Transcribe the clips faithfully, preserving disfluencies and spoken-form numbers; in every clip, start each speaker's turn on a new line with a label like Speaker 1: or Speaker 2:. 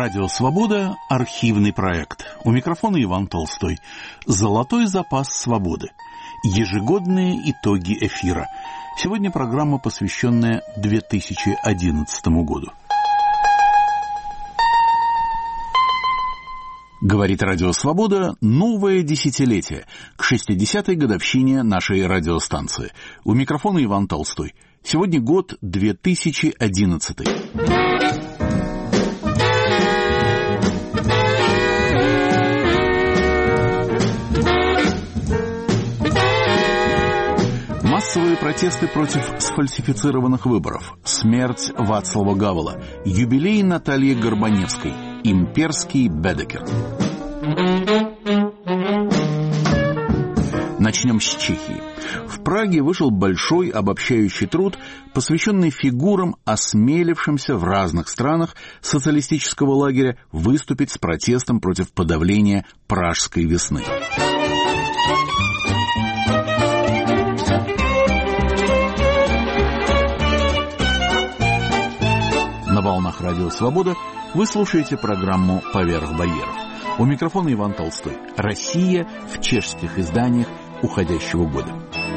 Speaker 1: Радио «Свобода» – архивный проект. У микрофона Иван Толстой. «Золотой запас свободы». Ежегодные итоги эфира. Сегодня программа, посвященная две тысячи одиннадцатому году. Говорит Радио «Свобода» новое десятилетие к шестидесятой годовщине нашей радиостанции. У микрофона Иван Толстой. Сегодня год две тысячи одиннадцатый. Массовые протесты против сфальсифицированных выборов, смерть Вацлава Гавела, юбилей Натальи Горбаневской, имперский Бедекер. Начнем с Чехии. В Праге вышел большой обобщающий труд, посвященный фигурам, осмелившимся в разных странах социалистического лагеря выступить с протестом против подавления Пражской весны. На волнах Радио «Свобода» вы слушаете программу «Поверх барьеров». У микрофона Иван Толстой. Россия в чешских изданиях уходящего года.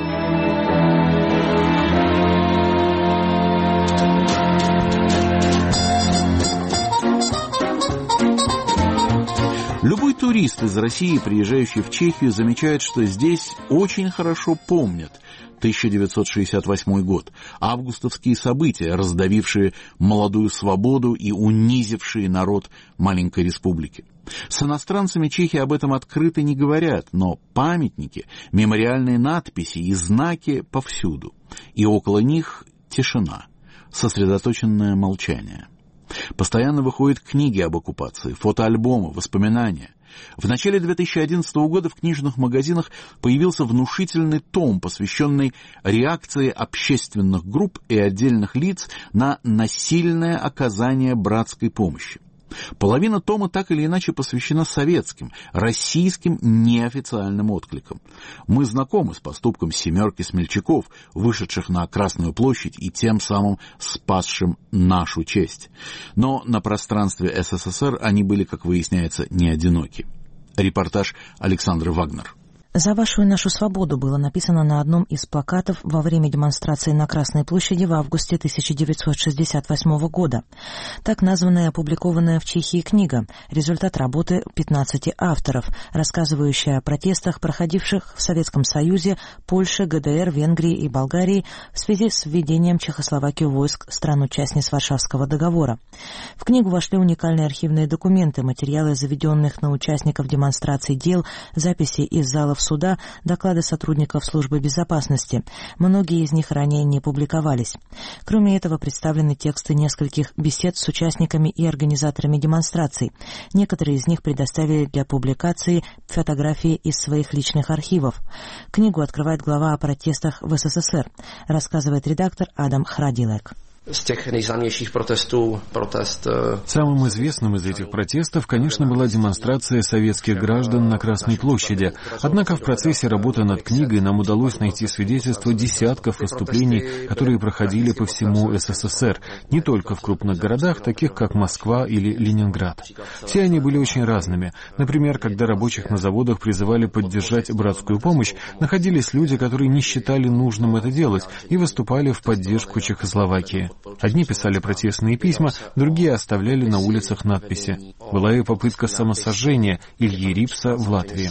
Speaker 1: Любой турист из России, приезжающий в Чехию, замечает, что здесь очень хорошо помнят тысяча девятьсот шестьдесят восьмой год, августовские события, раздавившие молодую свободу и унизившие народ маленькой республики. С иностранцами чехи об этом открыто не говорят, но памятники, мемориальные надписи и знаки повсюду. И около них тишина, сосредоточенное молчание. Постоянно выходят книги об оккупации, фотоальбомы, воспоминания. В начале две тысячи одиннадцатого года в книжных магазинах появился внушительный том, посвященный реакции общественных групп и отдельных лиц на насильное оказание братской помощи. Половина тома так или иначе посвящена советским, российским неофициальным откликам. Мы знакомы с поступком семерки смельчаков, вышедших на Красную площадь и тем самым спасшим нашу честь. Но на пространстве СССР они были, как выясняется, не одиноки. Репортаж Александры Вагнер.
Speaker 2: «За вашу и нашу свободу» было написано на одном из плакатов во время демонстрации на Красной площади в августе тысяча девятьсот шестьдесят восьмого года. Так названная опубликованная в Чехии книга – результат работы пятнадцати авторов, рассказывающая о протестах, проходивших в Советском Союзе, Польше, ГДР, Венгрии и Болгарии в связи с введением Чехословакии войск стран-участниц Варшавского договора. В книгу вошли уникальные архивные документы, материалы заведенных на участников демонстраций дел, записи из залов суда, доклады сотрудников службы безопасности. Многие из них ранее не публиковались. Кроме этого, представлены тексты нескольких бесед с участниками и организаторами демонстраций. Некоторые из них предоставили для публикации фотографии из своих личных архивов. Книгу открывает глава о протестах в СССР, рассказывает редактор Адам Храдилек.
Speaker 3: З тех наизглавнейших протестов, протест...
Speaker 4: Самым известным из этих протестов, конечно, была демонстрация советских граждан на Красной площади. Однако в процессе работы над книгой нам удалось найти свидетельства десятков выступлений, которые проходили по всему СССР, не только в крупных городах, таких как Москва или Ленинград. Все они были очень разными. Например, когда рабочих на заводах призывали поддержать братскую помощь, находились люди, которые не считали нужным это делать и выступали в поддержку Чехословакии. Одни писали протестные письма, другие оставляли на улицах надписи. Была и попытка самосожжения Ильи Рипса в Латвии.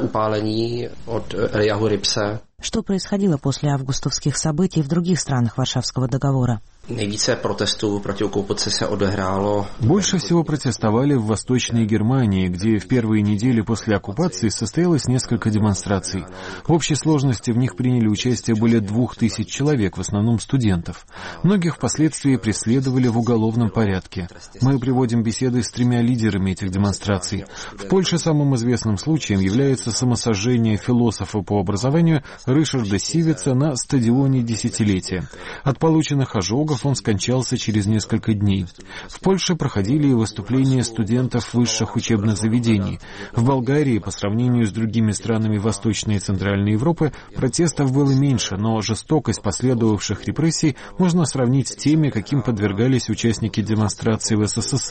Speaker 2: Что происходило после августовских событий в других странах Варшавского договора?
Speaker 3: Nejvíce protestů proti okupaci se odehrálo.
Speaker 4: Больше всего протестовали в Восточной Германии, где в первые недели после оккупации состоялось несколько демонстраций. В общей сложности в них приняли участие более двух тысяч человек, в основном студентов. Многих впоследствии преследовали в уголовном порядке. Мы приводим беседы с тремя лидерами этих демонстраций. В Польше самым известным случаем является самосожжение философа по образованию Ришарда Сивица на стадионе Десятилетия. От полученных ожогов он скончался через несколько дней. В Польше проходили и выступления студентов высших учебных заведений. В Болгарии, по сравнению с другими странами Восточной и Центральной Европы, протестов было меньше, но жестокость последовавших репрессий можно сравнить с теми, каким подвергались участники демонстраций в СССР.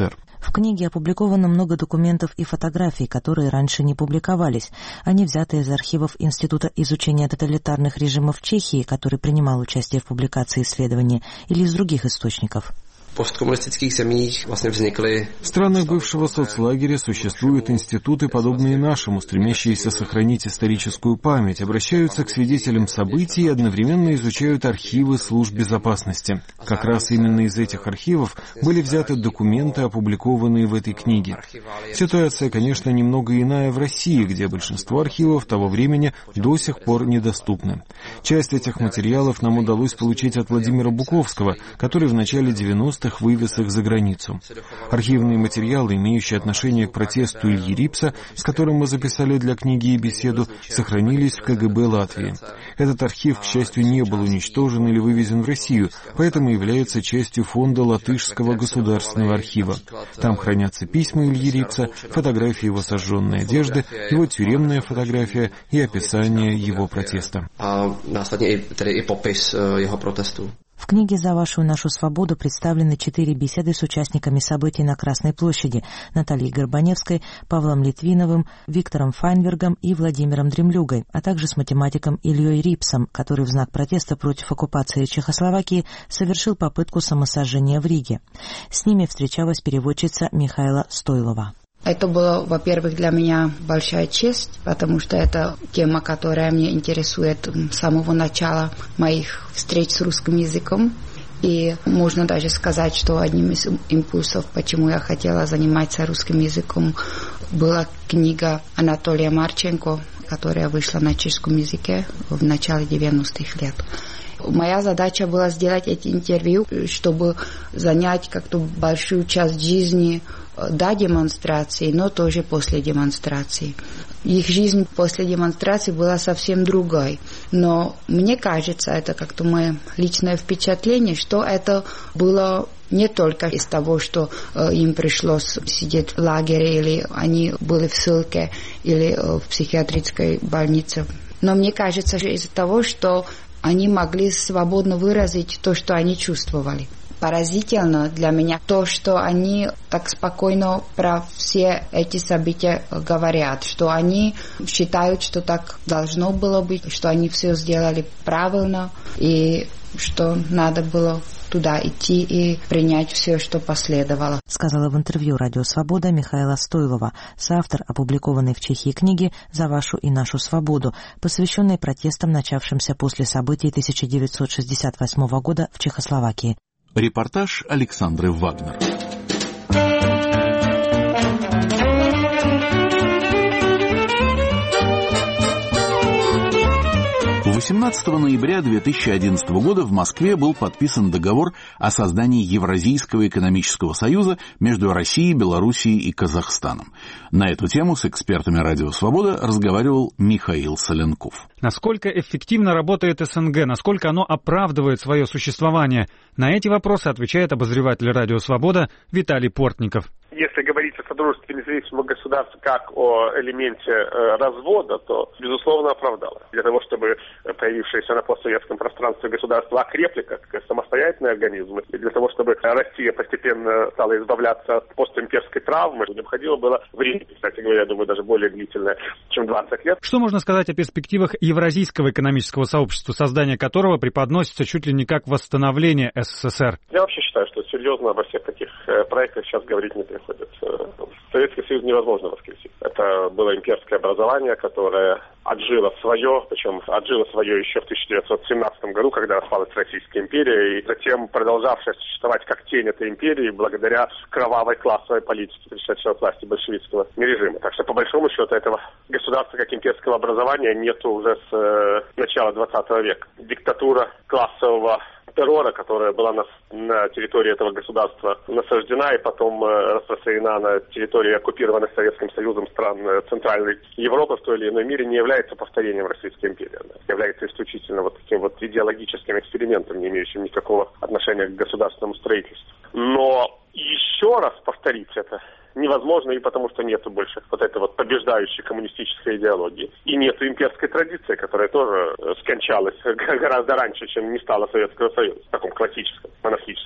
Speaker 2: В книге опубликовано много документов и фотографий, которые раньше не публиковались. Они взяты из архивов Института изучения тоталитарных режимов Чехии, который принимал участие в публикации исследования, или из других источников.
Speaker 3: В посткоммунистических землях vlastně vznikly...
Speaker 4: В странах бывшего соцлагеря существуют институты, подобные нашему, стремящиеся сохранить историческую память, обращаются к свидетелям событий и одновременно изучают архивы служб безопасности. Как раз именно из этих архивов были взяты документы, опубликованные в этой книге. Ситуация, конечно, немного иная в России, где большинство архивов того времени до сих пор недоступны. Часть этих материалов нам удалось получить от Владимира Буковского, который в начале девяностых вывез их за границу. Архивные материалы, имеющие отношение к протесту Ильи Рипса, с которым мы записали для книги и беседу, сохранились в ка гэ бэ Латвии. Этот архив, к счастью, не был уничтожен или вывезен в Россию, поэтому является частью фонда Латышского государственного архива. Там хранятся письма Ильи Рипса, фотографии его сожженной одежды, его тюремная фотография и описание его протеста.
Speaker 3: A následně tedy i popis jeho protestu.
Speaker 2: В книге «За вашу и нашу свободу» представлены четыре беседы с участниками событий на Красной площади: Натальей Горбаневской, Павлом Литвиновым, Виктором Файнбергом и Владимиром Дремлюгой, а также с математиком Ильей Рипсом, который в знак протеста против оккупации Чехословакии совершил попытку самосожжения в Риге. С ними встречалась переводчица Михаила Стойлова.
Speaker 5: Это было, во-первых, для меня большая честь, потому что это тема, которая меня интересует с самого начала моих встреч с русским языком. И можно даже сказать, что одним из импульсов, почему я хотела заниматься русским языком, была книга Анатолия Марченко, которая вышла на чешском языке в начале девяностых лет. Моя задача была сделать эти интервью, чтобы занять как-то большую часть жизни до демонстрации, но тоже после демонстрации. Их жизнь после демонстрации была совсем другой. Но мне кажется, это как-то мое личное впечатление, что это было не только из того, что э, им пришлось сидеть в лагере, или они были в ссылке, или э, в психиатрической больнице. Но мне кажется, что из-за того, что они могли свободно выразить то, что они чувствовали. Поразительно для меня то, что они так спокойно про все эти события говорят, что они считают, что так должно было быть, что они все сделали правильно, и что надо было туда идти и принять все, что последовало.
Speaker 2: Сказала в интервью «Радио Свобода» Михаила Стойлова, соавтор опубликованной в Чехии книги «За вашу и нашу свободу», посвященной протестам, начавшимся после событий тысяча девятьсот шестьдесят восьмого года в Чехословакии.
Speaker 1: Репортаж Александры Вагнер. восемнадцатого ноября две тысячи одиннадцатого года в Москве был подписан договор о создании Евразийского экономического союза между Россией, Белоруссией и Казахстаном. На эту тему с экспертами «Радио Свобода» разговаривал Михаил Соленков.
Speaker 6: Насколько эффективно работает эс эн гэ, насколько оно оправдывает свое существование? На эти вопросы отвечает обозреватель «Радио Свобода» Виталий Портников.
Speaker 7: Если говорить о содружестве независимых государств как о элементе э, развода, то, безусловно, оправдало. Для того, чтобы появившиеся на постсоветском пространстве государства окрепли как самостоятельные организмы, и для того, чтобы Россия постепенно стала избавляться от постимперской травмы, необходимо было время, кстати говоря, я думаю, даже более длительное, чем двадцать лет.
Speaker 6: Что можно сказать о перспективах Евразийского экономического сообщества, создание которого преподносится чуть ли не как восстановление эс эс эс эр?
Speaker 7: Я вообще считаю, что серьезно обо всех таких э, проектах сейчас говорить не приходится. Советский Союз невозможно воскресить. Это было имперское образование, которое отжило свое, причем отжило свое еще в тысяча девятьсот семнадцатом году, когда распалась Российская империя, и затем продолжавшая существовать как тень этой империи благодаря кровавой классовой политике, пришедшей от власти большевистского режима. Так что, по большому счету, этого государства как имперского образования нету уже с э, начала двадцатого века. Диктатура классового террора, которая была на, на территории этого государства насаждена и потом э, распространена на территории оккупированных Советским Союзом стран э, Центральной Европы в той или иной мере, не является повторением Российской империи. Она является исключительно вот таким вот идеологическим экспериментом, не имеющим никакого отношения к государственному строительству. Но еще раз повторить это невозможно, и потому что нету больше вот этой вот побеждающей коммунистической идеологии. И нету имперской традиции, которая тоже скончалась гораздо раньше, чем не стало Советского Союза, в таком классическом, монархическом.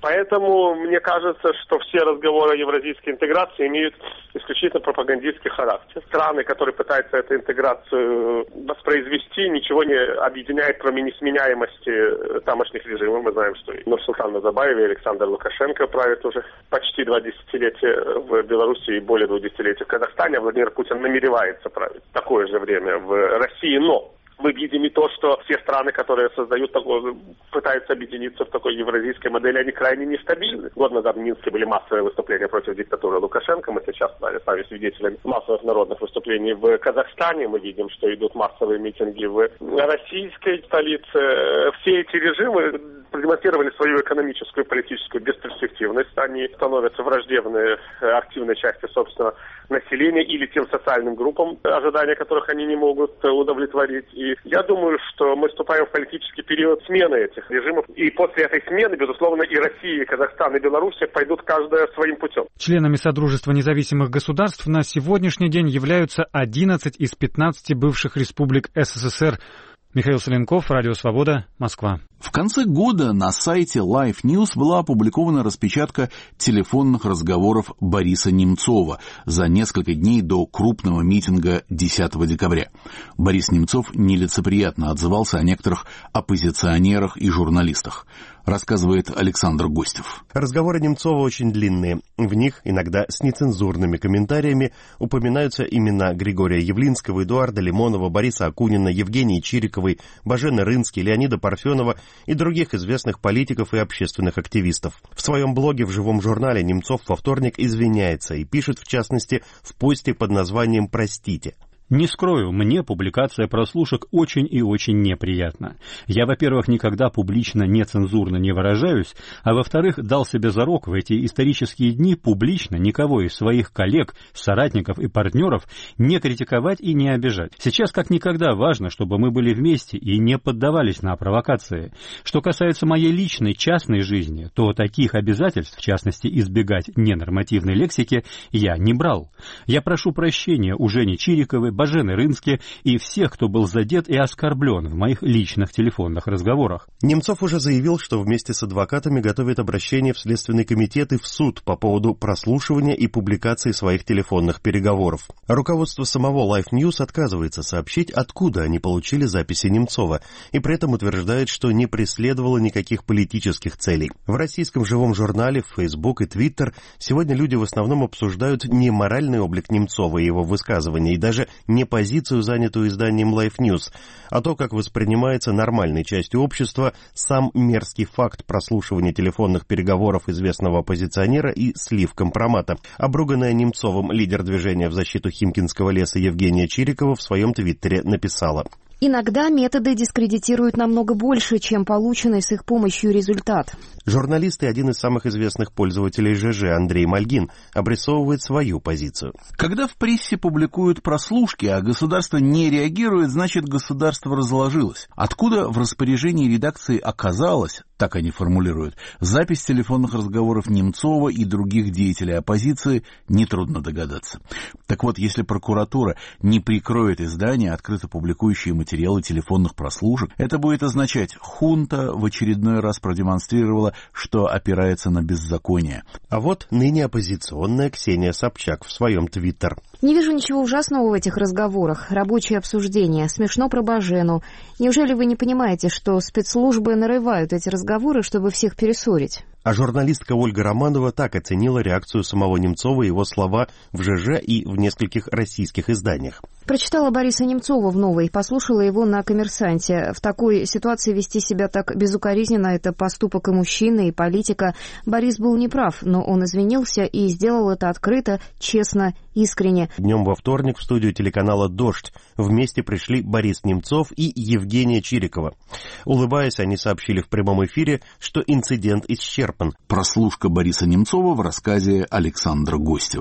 Speaker 7: Поэтому мне кажется, что все разговоры о евразийской интеграции имеют исключительно пропагандистский характер. Страны, которые пытаются эту интеграцию воспроизвести, ничего не объединяет, кроме несменяемости тамошних режимов. Мы знаем, что и Нурсултан Назарбаев, и Александр Лукашенко правят уже почти два десятилетия в Беларуси и более двух десятилетий в Казахстане, а Владимир Путин намеревается править в такое же время в России. Но мы видим и то, что все страны, которые создают такое, пытаются объединиться в такой евразийской модели, они крайне нестабильны. Год назад в Минске были массовые выступления против диктатуры Лукашенко. Мы сейчас стали свидетелями массовых народных выступлений в Казахстане. Мы видим, что идут массовые митинги в российской столице. Все эти режимы продемонстрировали свою экономическую и политическую бесперспективность. Они становятся враждебной активной частью собственного населения или тем социальным группам, ожидания которых они не могут удовлетворить. И я думаю, что мы вступаем в политический период смены этих режимов. И после этой смены, безусловно, и Россия, и Казахстан, и Беларусь пойдут каждая своим путем.
Speaker 6: Членами Содружества независимых государств на сегодняшний день являются одиннадцать из пятнадцати бывших республик СССР. Михаил Соленков, Радио Свобода, Москва.
Speaker 1: В конце года на сайте Life News была опубликована распечатка телефонных разговоров Бориса Немцова за несколько дней до крупного митинга десятого декабря. Борис Немцов нелицеприятно отзывался о некоторых оппозиционерах и журналистах. Рассказывает Александр Гостев.
Speaker 8: Разговоры Немцова очень длинные. В них, иногда с нецензурными комментариями, упоминаются имена Григория Явлинского, Эдуарда Лимонова, Бориса Акунина, Евгении Чириковой, Бажены Рынски, Леонида Парфенова и других известных политиков и общественных активистов. В своем блоге в «Живом журнале» Немцов во вторник извиняется и пишет, в частности, в посте под названием «Простите».
Speaker 9: Не скрою, мне публикация прослушек очень и очень неприятна. Я, во-первых, никогда публично нецензурно не выражаюсь, а во-вторых, дал себе зарок в эти исторические дни публично никого из своих коллег, соратников и партнеров не критиковать и не обижать. Сейчас как никогда важно, чтобы мы были вместе и не поддавались на провокации. Что касается моей личной, частной жизни, то таких обязательств, в частности, избегать ненормативной лексики, я не брал. Я прошу прощения у Жени Чириковой, Бажены Рынски и всех, кто был задет и оскорблен в моих личных телефонных разговорах.
Speaker 8: Немцов уже заявил, что вместе с адвокатами готовит обращение в Следственный комитет и в суд по поводу прослушивания и публикации своих телефонных переговоров. Руководство самого Life News отказывается сообщить, откуда они получили записи Немцова, и при этом утверждает, что не преследовало никаких политических целей. В российском «Живом журнале», в Facebook и Twitter сегодня люди в основном обсуждают не моральный облик Немцова и его высказывания, и даже не позицию, занятую изданием Life News, а то, как воспринимается нормальной частью общества сам мерзкий факт прослушивания телефонных переговоров известного оппозиционера и слив компромата. Обруганная Немцовым лидер движения в защиту Химкинского леса Евгения Чирикова в своем твиттере написала:
Speaker 10: «Иногда методы дискредитируют намного больше, чем полученный с их помощью результат».
Speaker 8: Журналист и один из самых известных пользователей ЖЖ Андрей Мальгин обрисовывает свою позицию.
Speaker 1: Когда в прессе публикуют прослушки, а государство не реагирует, значит, государство разложилось. Откуда в распоряжении редакции оказалось, так они формулируют, запись телефонных разговоров Немцова и других деятелей оппозиции, нетрудно догадаться. Так вот, если прокуратура не прикроет издание, открыто публикующие материалы телефонных прослушек, это будет означать, хунта в очередной раз продемонстрировала, что опирается на беззаконие.
Speaker 8: А вот ныне оппозиционная Ксения Собчак в своем твиттер.
Speaker 10: «Не вижу ничего ужасного в этих разговорах. Рабочие обсуждения. Смешно про Бажену. Неужели вы не понимаете, что спецслужбы нарывают эти разговоры, чтобы всех перессорить?»
Speaker 8: А журналистка Ольга Романова так оценила реакцию самого Немцова и его слова в ЖЖ и в нескольких российских изданиях.
Speaker 10: «Прочитала Бориса Немцова в «Новой», послушала его на «Коммерсанте». В такой ситуации вести себя так безукоризненно – это поступок и мужчины, и политика. Борис был неправ, но он извинился и сделал это открыто, честно, искренне».
Speaker 8: Днем во вторник в студию телеканала «Дождь» вместе пришли Борис Немцов и Евгения Чирикова. Улыбаясь, они сообщили в прямом эфире, что инцидент исчерпан.
Speaker 1: Прослушка Бориса Немцова в рассказе Александра Гостева.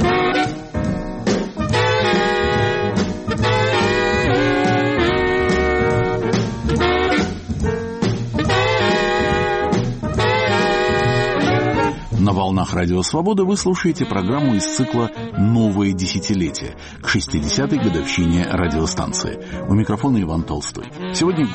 Speaker 1: На волнах Радио Свобода вы слушаете программу из цикла «Новое десятилетие» к шестидесятой годовщине радиостанции. У микрофона Иван Толстой. Сегодня год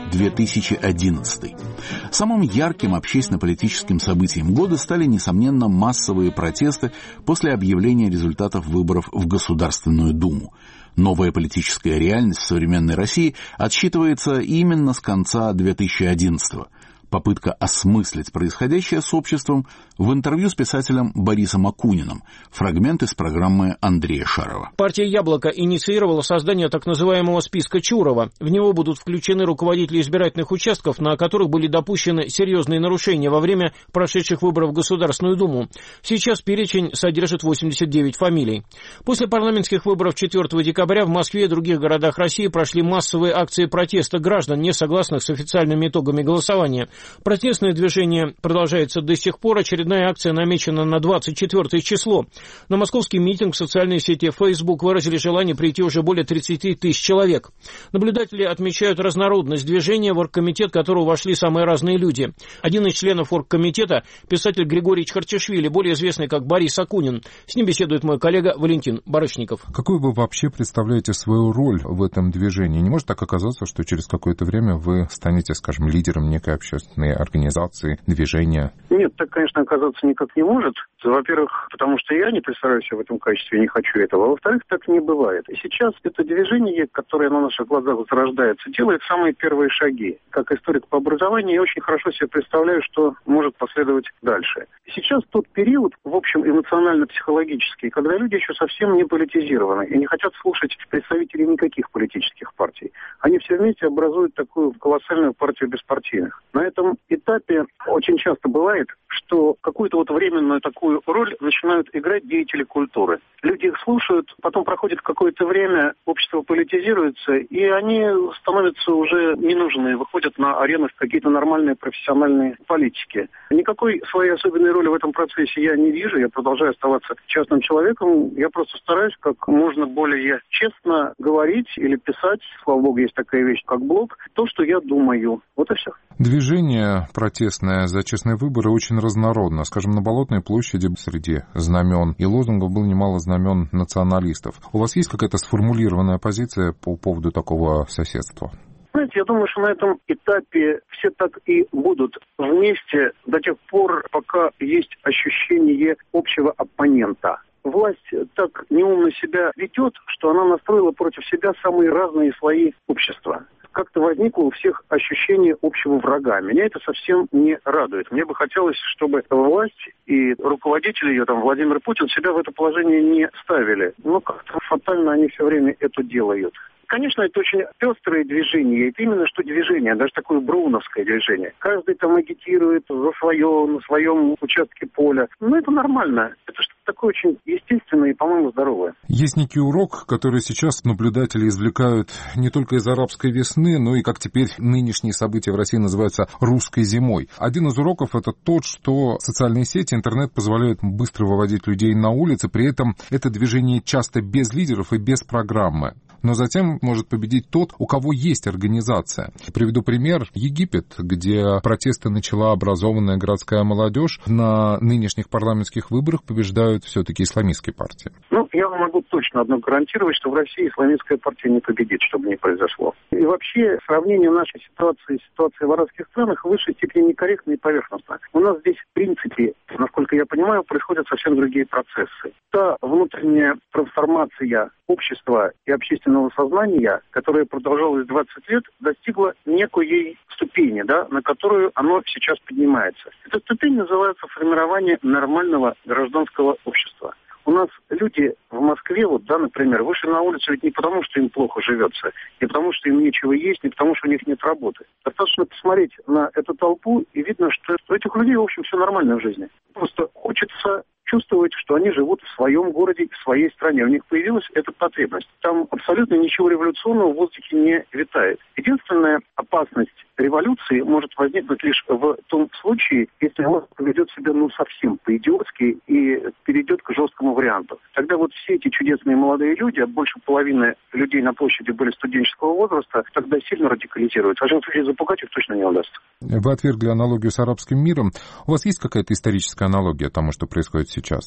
Speaker 1: две тысячи одиннадцатый. Самым ярким общественно-политическим событием года стали, несомненно, массовые протесты после объявления результатов выборов в Государственную Думу. Новая политическая реальность в современной России отсчитывается именно с конца две тысячи одиннадцатого. Попытка осмыслить происходящее с обществом в интервью с писателем Борисом Акуниным. Фрагмент из программы Андрея Шарова.
Speaker 11: Партия «Яблоко» инициировала создание так называемого списка Чурова. В него будут включены руководители избирательных участков, на которых были допущены серьезные нарушения во время прошедших выборов в Государственную Думу. Сейчас перечень содержит восемьдесят девять фамилий. После парламентских выборов четвёртого декабря в Москве и других городах России прошли массовые акции протеста граждан, не согласных с официальными итогами голосования. Протестное движение продолжается до сих пор. Очередная акция намечена на двадцать четвёртое число. На московский митинг в социальной сети Facebook выразили желание прийти уже более тридцати тысяч человек. Наблюдатели отмечают разнородность движения, в оргкомитет которого вошли самые разные люди. Один из членов оргкомитета – писатель Григорий Чхартишвили, более известный как Борис Акунин. С ним беседует мой коллега Валентин Барышников.
Speaker 12: Какую вы вообще представляете свою роль в этом движении? Не может так оказаться, что через какое-то время вы станете, скажем, лидером некой общественной организации, движения?
Speaker 13: Нет, так, конечно, оказаться никак не может. Во-первых, потому что я не представляю себя в этом качестве, не хочу этого. А во-вторых, так не бывает. И сейчас это движение, которое на наших глазах зарождается, делает самые первые шаги. Как историк по образованию, я очень хорошо себе представляю, что может последовать дальше. Сейчас тот период, в общем, эмоционально-психологический, когда люди еще совсем не политизированы и не хотят слушать представителей никаких политических партий. Они все вместе образуют такую колоссальную партию беспартийных. На этом этапе очень часто бывает, что какую-то вот временную такую роль начинают играть деятели культуры. Люди их слушают, потом проходит какое-то время, общество политизируется, и они становятся уже ненужные, выходят на арену в какие-то нормальные профессиональные политики. Никакой своей особенной роли в этом процессе я не вижу, я продолжаю оставаться частным человеком, я просто стараюсь как можно более честно говорить или писать, слава богу, есть такая вещь, как блог, то, что я думаю. Вот и все.
Speaker 12: Движение протестное за честные выборы очень разнородно. Скажем, на Болотной площади среди знамен и лозунгов было немало знамен националистов. У вас есть какая-то сформулированная позиция по поводу такого соседства?
Speaker 13: Знаете, я думаю, что на этом этапе все так и будут вместе до тех пор, пока есть ощущение общего оппонента. Власть так неумно себя ведет, что она настроила против себя самые разные слои общества. Как-то возникло у всех ощущение общего врага. Меня это совсем не радует. Мне бы хотелось, чтобы власть и руководители ее, там, Владимир Путин, себя в это положение не ставили. Но как-то фатально они все время это делают. Конечно, это очень пестрое движение, это именно что движение, даже такое броуновское движение. Каждый там агитирует за свое, на своем участке поля. Но это нормально, это что-то такое очень естественное и, по-моему, здоровое.
Speaker 12: Есть некий урок, который сейчас наблюдатели извлекают не только из арабской весны, но и, как теперь нынешние события в России называются, русской зимой. Один из уроков — это тот, что социальные сети, интернет позволяют быстро выводить людей на улицы, при этом это движение часто без лидеров и без программы. Но затем может победить тот, у кого есть организация. Приведу пример. Египет, где протесты начала образованная городская молодежь, на нынешних парламентских выборах побеждают все-таки исламистские партии.
Speaker 13: Ну, я вам могу точно одно гарантировать, что в России исламистская партия не победит, чтобы не произошло. И вообще, сравнение нашей ситуации с ситуацией в арабских странах в высшей степени некорректно и поверхностно. У нас здесь, в принципе, насколько я понимаю, происходят совсем другие процессы. Та внутренняя трансформация общества и общественного сознания, которая продолжалась двадцать лет, достигла некой ступени, да, на которую оно сейчас поднимается. Эта ступень называется формирование нормального гражданского общества. У нас люди в Москве, вот, да, например, вышли на улицу ведь не потому, что им плохо живется, не потому, что им нечего есть, не потому, что у них нет работы. Достаточно посмотреть на эту толпу, и видно, что у этих людей, в общем, все нормально в жизни. Просто хочется чувствовать, что они живут в своем городе, в своей стране. У них появилась эта потребность. Там абсолютно ничего революционного в воздухе не витает. Единственная опасность революции может возникнуть лишь в том случае, если власть поведет себя ну совсем по-идиотски и перейдет к жесткому варианту. Тогда вот все эти чудесные молодые люди, а больше половины людей на площади были студенческого возраста, тогда сильно радикализируются. В любом случае запугать их точно не удастся.
Speaker 12: Вы отвергли аналогию с арабским миром. У вас есть какая-то историческая аналогия тому, что происходит сейчас?
Speaker 13: Вы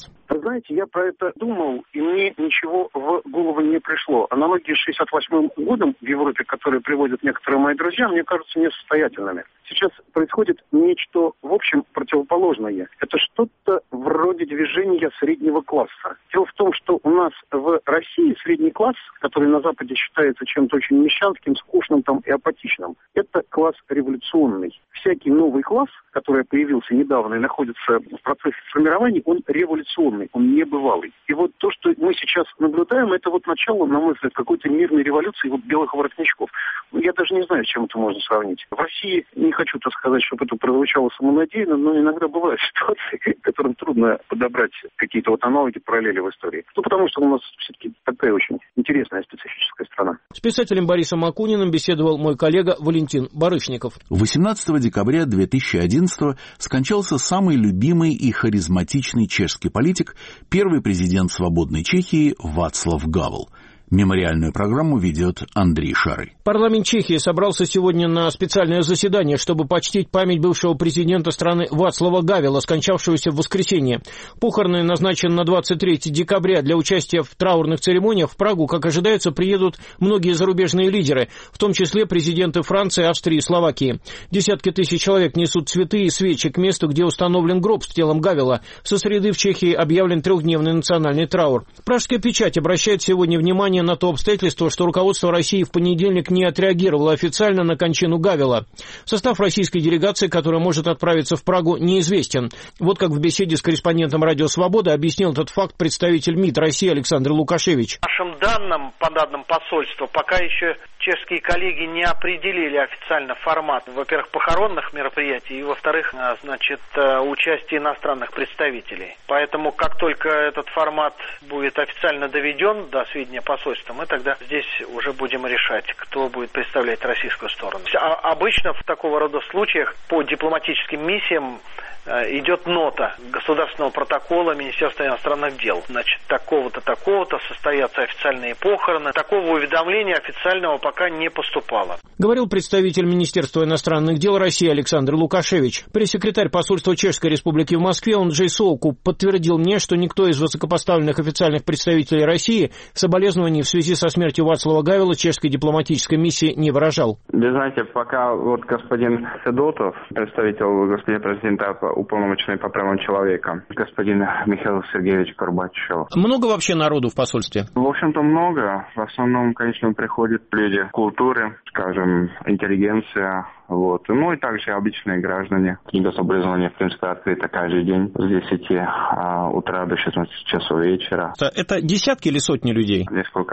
Speaker 13: знаете, я про это думал, и мне ничего в голову не пришло. Аналогии с шестьдесят восьмым годом в Европе, которые приводят некоторые мои друзья, мне кажутся несостоятельными. Сейчас происходит нечто, в общем, противоположное. Это что-то вроде движения среднего класса. Дело в том, что у нас в России средний класс, который на Западе считается чем-то очень мещанским, скучным там и апатичным, это класс революционный. Всякий новый класс, который появился недавно и находится в процессе формирования, он революционный, он небывалый. И вот то, что мы сейчас наблюдаем, это вот начало, на мой взгляд, какой-то мирной революции вот белых воротничков. Я даже не знаю, с чем это можно сравнить. В России, не хочу так сказать, чтобы это прозвучало самонадеянно, но иногда бывают ситуации, которым трудно подобрать какие-то вот аналоги, параллели в истории. Ну, потому что у нас все-таки такая очень интересная специфическая страна.
Speaker 11: С писателем Борисом Акуниным беседовал мой коллега Валентин Барышников.
Speaker 1: восемнадцатого декабря две тысячи одиннадцатого скончался самый любимый и харизматичный чешский политик, первый президент свободной Чехии Václav Гавел. Мемориальную программу ведет Андрей Шарый.
Speaker 11: Парламент Чехии собрался сегодня на специальное заседание, чтобы почтить память бывшего президента страны Václava Гавела, скончавшегося в воскресенье. Похороны назначены на двадцать третьего декабря. Для участия в траурных церемониях в Прагу, как ожидается, приедут многие зарубежные лидеры, в том числе президенты Франции, Австрии и Словакии. Десятки тысяч человек несут цветы и свечи к месту, где установлен гроб с телом Гавела. Со среды в Чехии объявлен трехдневный национальный траур. Пражская печать обращает сегодня внимание на то обстоятельство, что руководство России в понедельник не отреагировало официально на кончину Гавела. Состав российской делегации, которая может отправиться в Прагу, неизвестен. Вот как в беседе с корреспондентом «Радио Свобода» объяснил этот факт представитель МИД России Александр Лукашевич.
Speaker 14: По нашим данным, по данным посольства, пока еще чешские коллеги не определили официально формат, во-первых, похоронных мероприятий, и, во-вторых, значит, участие иностранных представителей. Поэтому, как только этот формат будет официально доведен до сведения посольства, мы тогда здесь уже будем решать, кто будет представлять российскую сторону. А обычно в такого рода случаях по дипломатическим миссиям идет нота государственного протокола Министерства иностранных дел. Значит, такого-то, такого-то состоятся официальные похороны. Такого уведомления официального пока не поступало.
Speaker 11: Говорил представитель Министерства иностранных дел России Александр Лукашевич. Пресс-секретарь посольства Чешской Республики в Москве Онджей Соуку подтвердил мне, что никто из высокопоставленных официальных представителей России соболезнований в связи со смертью Václava Гавела чешской дипломатической миссии не выражал.
Speaker 15: Вы знаете, пока вот господин Федотов, представитель господина президента уполномоченный по правам человека, господин Михаил Сергеевич Горбачев.
Speaker 11: Много вообще народу в посольстве?
Speaker 15: В общем-то много. В основном, конечно, приходят люди культуры, скажем, интеллигенция, вот. Ну и также обычные граждане. Книга соболезнования, в принципе, открыта каждый день с десяти а, утра до шестнадцати часов вечера.
Speaker 11: Это десятки или сотни людей?
Speaker 15: Несколько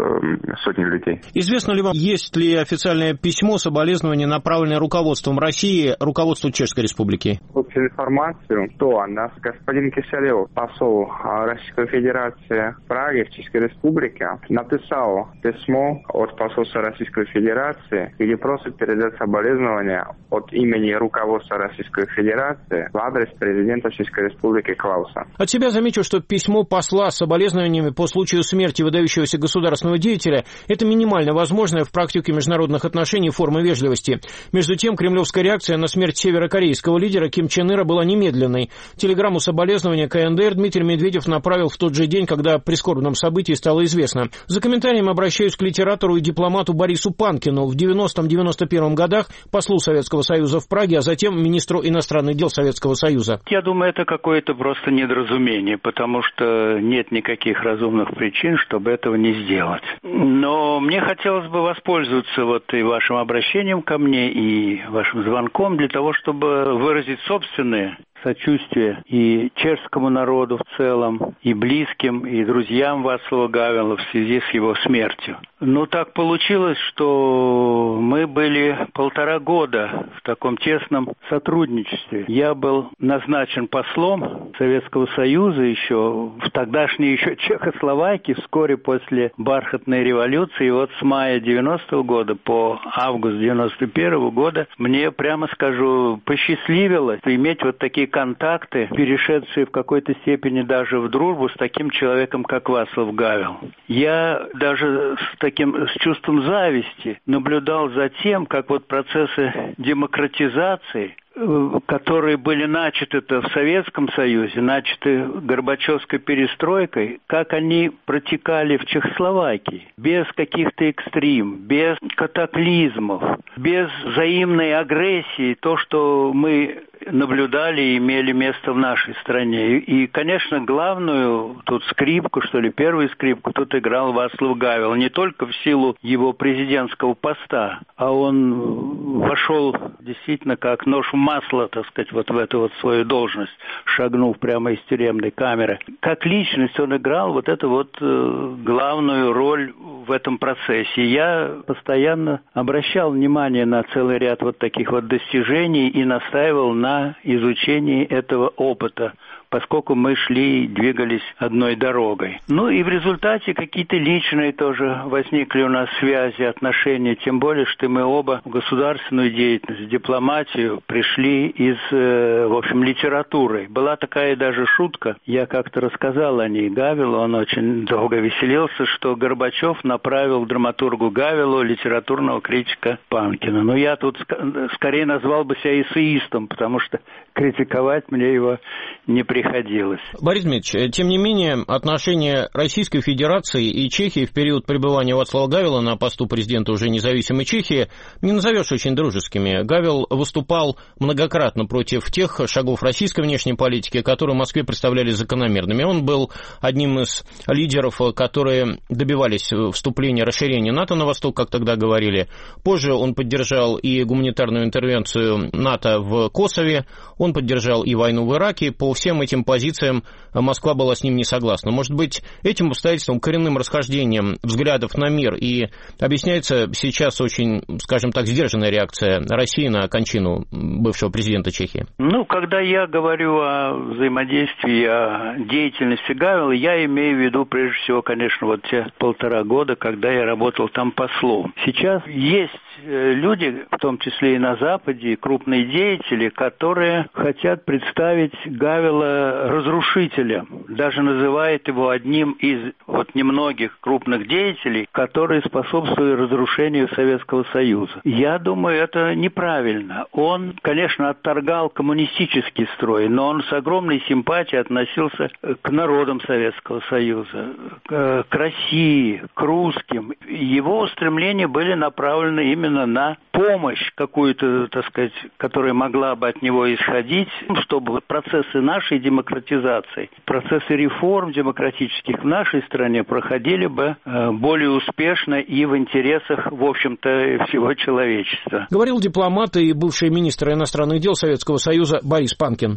Speaker 15: э, сотни людей.
Speaker 11: Известно ли вам, есть ли официальное письмо соболезнования, направленное руководством России, руководству Чешской Республики?
Speaker 15: Получили информацию, что нас господин Киселев, посол Российской Федерации в Праге, в Чешской Республике, написал письмо от посольства Российской Федерации, где просит передать соболезнования от имени руководства Российской Федерации в адрес президента Чешской Республики Клауса.
Speaker 11: От себя замечу, что письмо посла с соболезнованиями по случаю смерти выдающегося государственного деятеля – это минимально возможная в практике международных отношений форма вежливости. Между тем, кремлевская реакция на смерть северокорейского лидера Ким Чен Ира была немедленной. Телеграмму соболезнования ка эн дэ эр Дмитрий Медведев направил в тот же день, когда о прискорбном событии стало известно. За комментарием обращаюсь к литератору и дипломату Борису Панкину. В девяностом — девяносто первом годах послу Советского Союза в Праге, а затем министру иностранных дел Советского Союза.
Speaker 16: Я думаю, это какое-то просто недоразумение, потому что нет никаких разумных причин, чтобы этого не сделать. Но мне хотелось бы воспользоваться вот и вашим обращением ко мне, и вашим звонком для того, чтобы выразить собственное сочувствие и чешскому народу в целом, и близким, и друзьям Václava Гавела в связи с его смертью. Но так получилось, что мы были полтора года в таком тесном сотрудничестве. Я был назначен послом Советского Союза еще в тогдашней еще Чехословакии вскоре после бархатной революции. И вот с мая девяностого года по август девяносто первого года мне, прямо скажу, посчастливилось иметь вот такие контакты, перешедшие в какой-то степени даже в дружбу с таким человеком, как Václav Гавел. Я даже с таким с чувством зависти наблюдал за тем, как вот процессы демократизации которые были начаты-то в Советском Союзе, начаты Горбачевской перестройкой, как они протекали в Чехословакии, без каких-то экстрим, без катаклизмов, без взаимной агрессии, то, что мы наблюдали и имели место в нашей стране. И, конечно, главную тут скрипку, что ли, первую скрипку тут играл Václav Гавел. Не только в силу его президентского поста, а он вошел действительно как нож в масло, так сказать, вот в эту вот свою должность, шагнув прямо из тюремной камеры. Как личность он играл вот эту вот э, главную роль в этом процессе. Я постоянно обращал внимание на целый ряд вот таких вот достижений и настаивал на изучении этого опыта, поскольку мы шли и двигались одной дорогой. Ну и в результате какие-то личные тоже возникли у нас связи, отношения, тем более, что мы оба в государственную деятельность, в дипломатию пришли из, в общем, литературы. Была такая даже шутка, я как-то рассказал о ней Гавелу, он очень долго веселился, что Горбачев направил драматургу Гавелу литературного критика Панкина. Но я тут скорее назвал бы себя эссеистом, потому что критиковать мне его не приходилось.
Speaker 11: Борис Дмитриевич, тем не менее, отношения Российской Федерации и Чехии в период пребывания Václava Гавела на посту президента уже независимой Чехии не назовешь очень дружескими. Гавел выступал многократно против тех шагов российской внешней политики, которые в Москве представлялись закономерными. Он был одним из лидеров, которые добивались вступления, расширения НАТО на восток, как тогда говорили. Позже он поддержал и гуманитарную интервенцию НАТО в Косове, он поддержал и войну в Ираке. По всем этим позициям Москва была с ним не согласна. Может быть, этим обстоятельством, коренным расхождением взглядов на мир и объясняется сейчас очень, скажем так, сдержанная реакция России на кончину бывшего президента Чехии?
Speaker 16: Ну, когда я говорю о взаимодействии, о деятельности Гавела, я имею в виду, прежде всего, конечно, вот те полтора года, когда я работал там послом. Сейчас есть люди, в том числе и на Западе, крупные деятели, которые хотят представить Гавела разрушителем, даже называют его одним из вот немногих крупных деятелей, которые способствуют разрушению Советского Союза. Я думаю, это неправильно. Он, конечно, отторгал коммунистический строй, но он с огромной симпатией относился к народам Советского Союза, к России, к русским. Его устремления были направлены именно на помощь какую-то, так сказать, которая могла бы от него исходить, чтобы процессы нашей демократизации, процессы реформ демократических в нашей стране проходили бы более успешно и в интересах, в общем-то, всего человечества.
Speaker 11: Говорил дипломат и бывший министр иностранных дел Советского Союза Борис Панкин.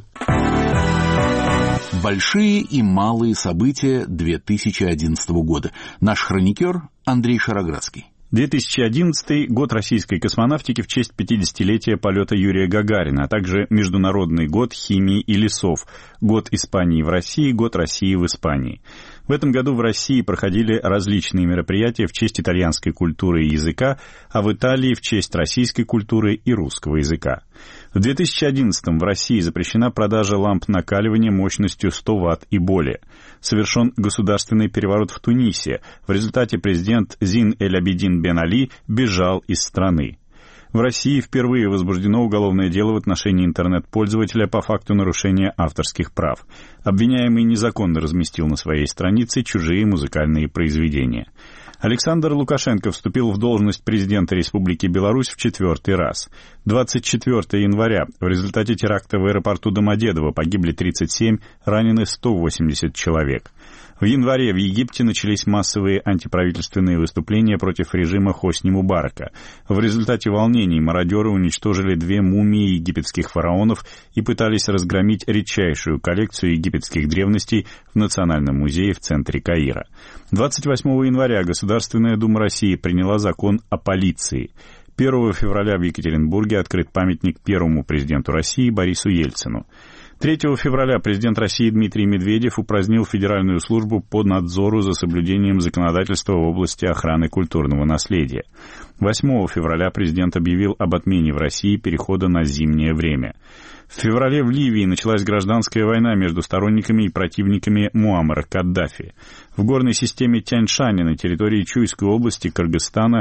Speaker 1: Большие и малые события две тысячи одиннадцатого года. Наш хроникер Андрей Шароградский.
Speaker 17: две тысячи одиннадцатый год российской космонавтики в честь пятидесятилетия полета Юрия Гагарина, а также Международный год химии и лесов, год Испании в России, год России в Испании. В этом году в России проходили различные мероприятия в честь итальянской культуры и языка, а в Италии в честь российской культуры и русского языка. В две тысячи одиннадцатом в России запрещена продажа ламп накаливания мощностью сто ватт и более. Совершен государственный переворот в Тунисе. В результате президент Зин Эль-Абидин Бен Али бежал из страны. В России впервые возбуждено уголовное дело в отношении интернет-пользователя по факту нарушения авторских прав. Обвиняемый незаконно разместил на своей странице чужие музыкальные произведения. Александр Лукашенко вступил в должность президента Республики Беларусь в четвертый раз. двадцать четвёртого января в результате теракта в аэропорту Домодедово погибли тридцать семь, ранены сто восемьдесят человек. В январе в Египте начались массовые антиправительственные выступления против режима Хосни Мубарака. В результате волнений мародеры уничтожили две мумии египетских фараонов и пытались разгромить редчайшую коллекцию египетских древностей в Национальном музее в центре Каира. двадцать восьмого января Государственная Дума России приняла закон о полиции. первого февраля в Екатеринбурге открыт памятник первому президенту России Борису Ельцину. третьего февраля президент России Дмитрий Медведев упразднил Федеральную службу по надзору за соблюдением законодательства в области охраны культурного наследия. восьмого февраля президент объявил об отмене в России перехода на зимнее время. В феврале в Ливии началась гражданская война между сторонниками и противниками Муаммара Каддафи. В горной системе Тянь-Шани на территории Чуйской области Кыргызстана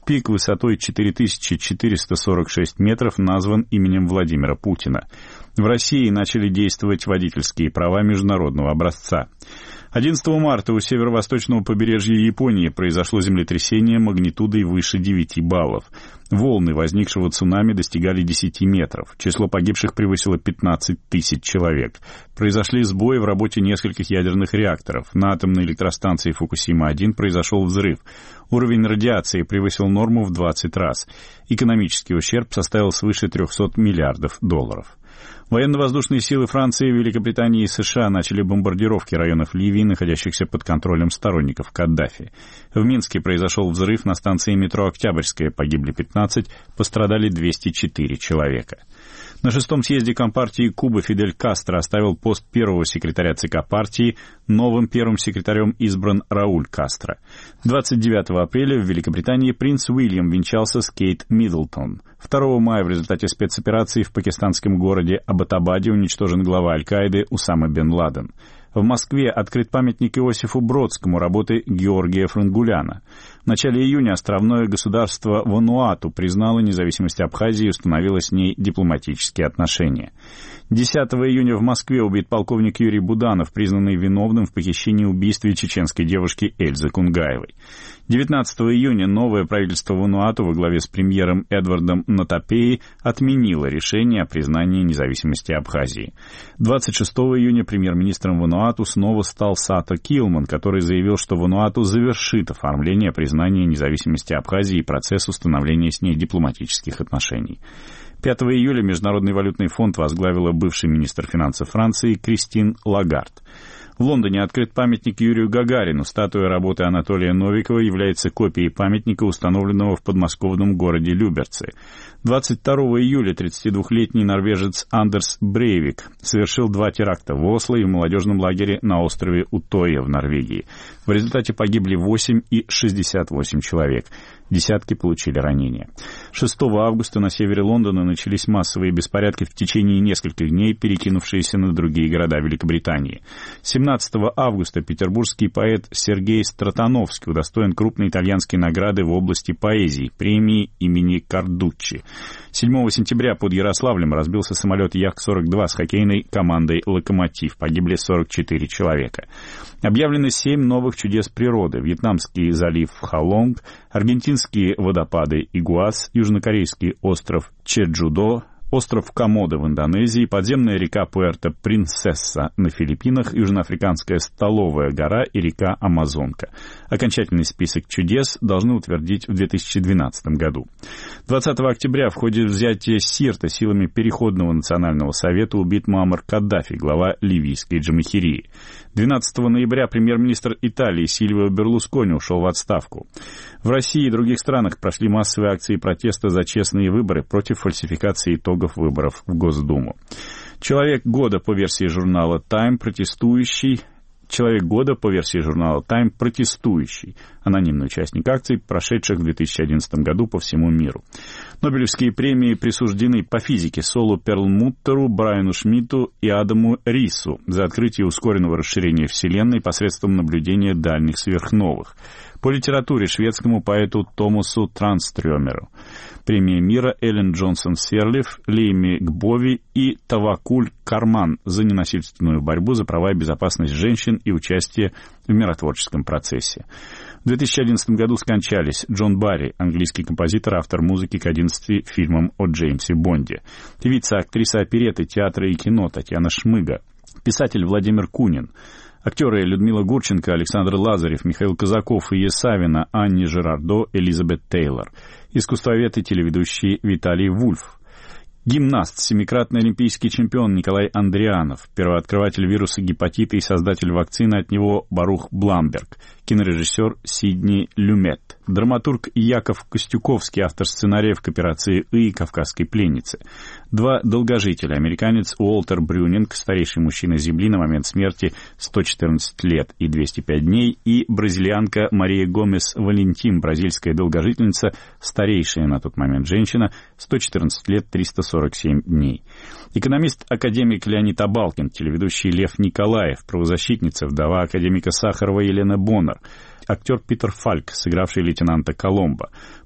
Speaker 17: Пик высотой четыре тысячи четыреста сорок шесть метров назван именем Владимира Путина. В России начали действовать водительские права международного образца. одиннадцатого марта у северо-восточного побережья Японии произошло землетрясение магнитудой выше девяти баллов. Волны возникшего цунами достигали десяти метров. Число погибших превысило пятнадцать тысяч человек. Произошли сбои в работе нескольких ядерных реакторов. На атомной электростанции Фукусима-один произошел взрыв. Уровень радиации превысил норму в двадцать раз. Экономический ущерб составил свыше трехсот миллиардов долларов. Военно-воздушные силы Франции, Великобритании и США начали бомбардировки районов Ливии, находящихся под контролем сторонников Каддафи. В Минске произошел взрыв на станции метро «Октябрьская». Погибли пятнадцать, пострадали двести четыре человека. На шестом съезде Компартии Кубы Фидель Кастро оставил пост первого секретаря ЦК партии, новым первым секретарем избран Рауль Кастро. двадцать девятого апреля в Великобритании принц Уильям венчался с Кейт Миддлтон. второго мая в результате спецоперации в пакистанском городе Аббатабаде уничтожен глава Аль-Каиды Усама бен Ладен. В Москве открыт памятник Иосифу Бродскому работы Георгия Франгуляна. В начале июня островное государство Вануату признало независимость Абхазии и установило с ней дипломатические отношения. десятого июня в Москве убит полковник Юрий Буданов, признанный виновным в похищении и убийстве чеченской девушки Эльзы Кунгаевой. девятнадцатого июня новое правительство Вануату во главе с премьером Эдвардом Натапеи отменило решение о признании независимости Абхазии. двадцать шестого июня премьер-министром Вануату снова стал Сато Килман, который заявил, что Вануату завершит оформление признания независимости Абхазии и процесс установления с ней дипломатических отношений. пятого июля Международный валютный фонд возглавила бывший министр финансов Франции Кристин Лагард. В Лондоне открыт памятник Юрию Гагарину. Статуя работы Анатолия Новикова является копией памятника, установленного в подмосковном городе Люберцы. двадцать второго июля тридцатидвухлетний норвежец Андерс Брейвик совершил два теракта в Осло и в молодежном лагере на острове Утоя в Норвегии. В результате погибли восемь и шестьдесят восемь человек. Десятки получили ранения. шестого августа на севере Лондона начались массовые беспорядки в течение нескольких дней, перекинувшиеся на другие города Великобритании. семнадцатого августа петербургский поэт Сергей Стратановский удостоен крупной итальянской награды в области поэзии, премии имени Кардуччи. седьмого сентября под Ярославлем разбился самолет Як сорок два с хоккейной командой «Локомотив». Погибли сорок четыре человека. Объявлены семь новых чудес природы. Вьетнамский залив Халонг, аргентинские водопады Игуас, южнокорейский остров Чеджудо, остров Комодо в Индонезии, подземная река Пуэрто-Принсесса на Филиппинах, южноафриканская Столовая гора и река Амазонка. Окончательный список чудес должны утвердить в две тысячи двенадцатом году. двадцатого октября в ходе взятия Сирта силами Переходного национального совета убит Муаммар Каддафи, глава ливийской Джамахирии. двенадцатого ноября премьер-министр Италии Сильвио Берлускони ушел в отставку. В России и других странах прошли массовые акции протеста за честные выборы против фальсификации итогов выборов в Госдуму. Человек года по версии журнала Time протестующий Человек года по версии журнала Time протестующий, анонимный участник акций, прошедших в две тысячи одиннадцатом году по всему миру. Нобелевские премии присуждены по физике Солу Перлмуттеру, Брайану Шмидту и Адаму Рису за открытие ускоренного расширения Вселенной посредством наблюдения дальних сверхновых. По литературе шведскому поэту Томасу Транстрёмеру. Премия мира Эллен Джонсон-Серлиф, Лейми Гбови и Тавакуль Карман за ненасильственную борьбу за права и безопасность женщин и участие в миротворческом процессе. В две тысячи одиннадцатом году скончались Джон Барри, английский композитор, автор музыки к одиннадцати фильмам о Джеймсе Бонде, певица, актриса оперетты, театра и кино Татьяна Шмыга, писатель Владимир Кунин, актеры Людмила Гурченко, Александр Лазарев, Михаил Казаков, Ия Савина, Анни Жерардо, Элизабет Тейлор, искусствовед и телеведущий Виталий Вульф, гимнаст, семикратный олимпийский чемпион Николай Андрианов, первооткрыватель вируса гепатита и создатель вакцины от него Барух Бламберг, кинорежиссер Сидни Люмет, драматург Яков Костюковский, автор сценариев к операции «И» и «Кавказской пленницы». Два долгожителя, американец Уолтер Брюнинг, старейший мужчина Земли на момент смерти сто четырнадцать лет и двести пять дней, и бразильянка Мария Гомес Валентин, бразильская долгожительница, старейшая на тот момент женщина, сто четырнадцать лет триста сорок семь дней. Экономист-академик Леонид Абалкин, телеведущий Лев Николаев, правозащитница, вдова академика Сахарова Елена Боннер, актер Питер Фальк, сыгравший лейтенанта Коломбо,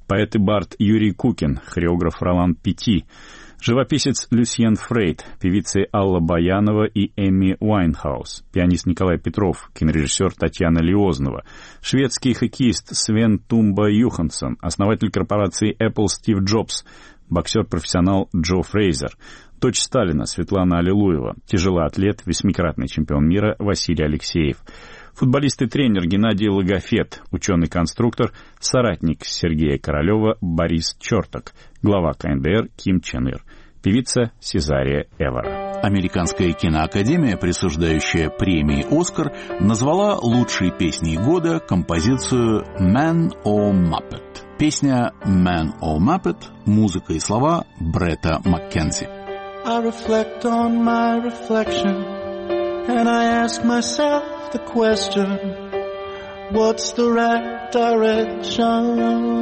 Speaker 17: поэт и бард Юрий Кукин, хореограф Ролан Пети, живописец Люсьен Фрейд, певицы Алла Баянова и Эми Уайнхаус, пианист Николай Петров, кинорежиссер Татьяна Лиознова, шведский хоккеист Свен Тумба Юхансон, основатель корпорации Apple Стив Джобс, боксер-профессионал Джо Фрейзер, дочь Сталина Светлана Аллилуева, тяжелоатлет, восьмикратный чемпион мира Василий Алексеев, футболист и тренер Геннадий Логофет, ученый-конструктор, соратник Сергея Королева Борис Черток, глава ка эн дэ эр Ким Чен Ир, певица Сезария Эвора.
Speaker 1: Американская киноакадемия, присуждающая премии «Оскар», назвала лучшей песней года композицию «Man or Muppet». Песня «Man or Muppet», музыка и слова Бретта Маккензи.
Speaker 18: I reflect on my reflection, and I ask myself the question, what's the right direction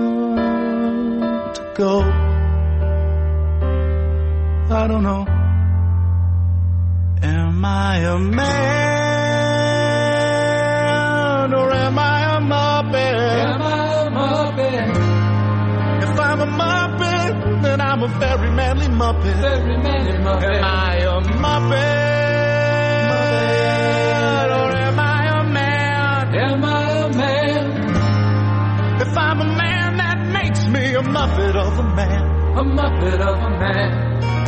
Speaker 18: to go? I don't know. Am I a man or am I a Muppet? Am I a Muppet? If I'm a Muppet, then I'm a very manly Muppet. Very manly Muppet. Am I a Muppet? Muppet. Or am I a man? Am I a man? If I'm a man, that makes me a Muppet of a man. A Muppet of a man.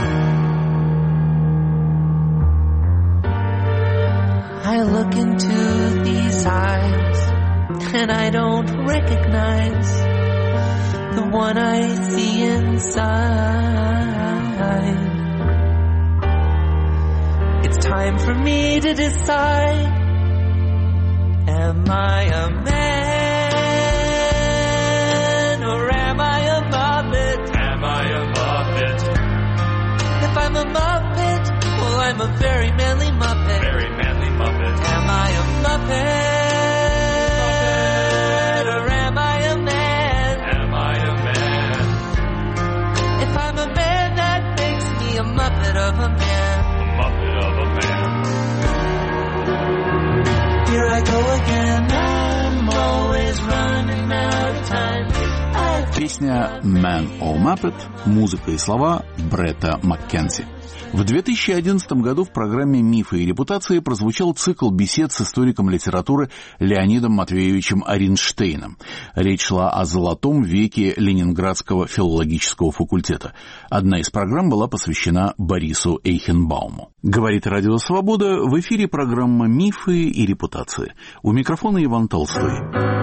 Speaker 18: I look into these eyes, and I don't recognize the one I see inside. It's time for me to decide, am I a man or am I a Muppet? Am I a Muppet? If I'm a Muppet, well, I'm a very manly Muppet. Very manly Muppet. Am I a Muppet? Or am I a man? Am I a man? If I'm a man, that makes me a Muppet of a man. A Muppet of a man. Here I go again. I'm always running out of time.
Speaker 1: Песня «Man or Muppet», музыка и слова Бретта Маккензи. В две тысячи одиннадцатом году в программе «Мифы и репутации» прозвучал цикл бесед с историком литературы Леонидом Матвеевичем Аринштейном. Речь шла о золотом веке Ленинградского филологического факультета. Одна из программ была посвящена Борису Эйхенбауму. Говорит Радио Свобода, в эфире программа «Мифы и репутации». У микрофона Иван Толстой.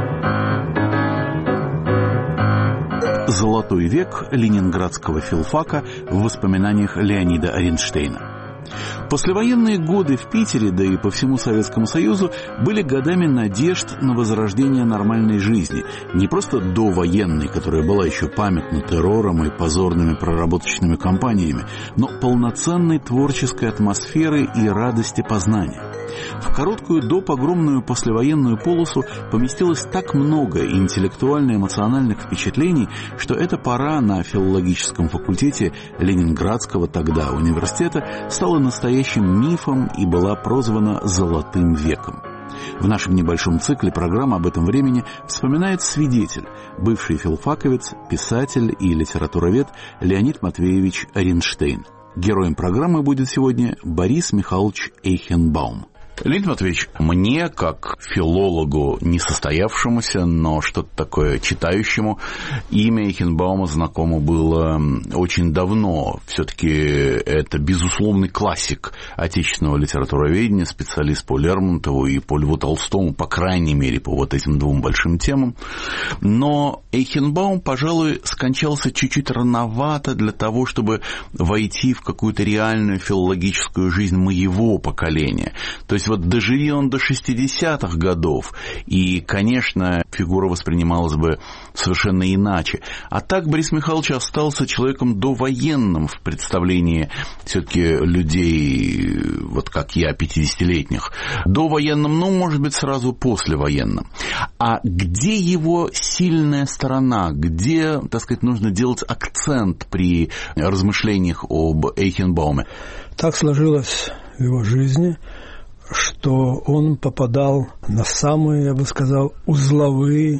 Speaker 1: «Золотой век ленинградского филфака» в воспоминаниях Леонида Аринштейна. Послевоенные годы в Питере, да и по всему Советскому Союзу, были годами надежд на возрождение нормальной жизни. Не просто довоенной, которая была еще памятна террором и позорными проработочными кампаниями, но полноценной творческой атмосферы и радости познания. В короткую допогромную послевоенную полосу поместилось так много интеллектуально-эмоциональных впечатлений, что эта пора на филологическом факультете Ленинградского тогда университета стала настоящим мифом и была прозвана «Золотым веком». В нашем небольшом цикле программ об этом времени вспоминает свидетель, бывший филфаковец, писатель и литературовед Леонид Матвеевич Аринштейн. Героем программы будет сегодня Борис Михайлович Эйхенбаум. Леонид Матвеевич, мне, как филологу несостоявшемуся, но что-то такое читающему, имя Эйхенбаума знакомо было очень давно. Все-таки это безусловный классик отечественного литературоведения, специалист по Лермонтову и по Льву Толстому, по крайней мере, по вот этим двум большим темам. Но Эйхенбаум, пожалуй, скончался чуть-чуть рановато для того, чтобы войти в какую-то реальную филологическую жизнь моего поколения. То есть вот доживи он до шестидесятых годов, и, конечно, фигура воспринималась бы совершенно иначе. А так Борис Михайлович остался человеком довоенным в представлении все-таки людей, вот как я, пятидесятилетних. Довоенным, ну, может быть, сразу послевоенным. А где его сильная сторона? Где, так сказать, нужно делать акцент при размышлениях об Эйхенбауме?
Speaker 19: Так сложилось в его жизни, что он попадал на самые, я бы сказал, узловые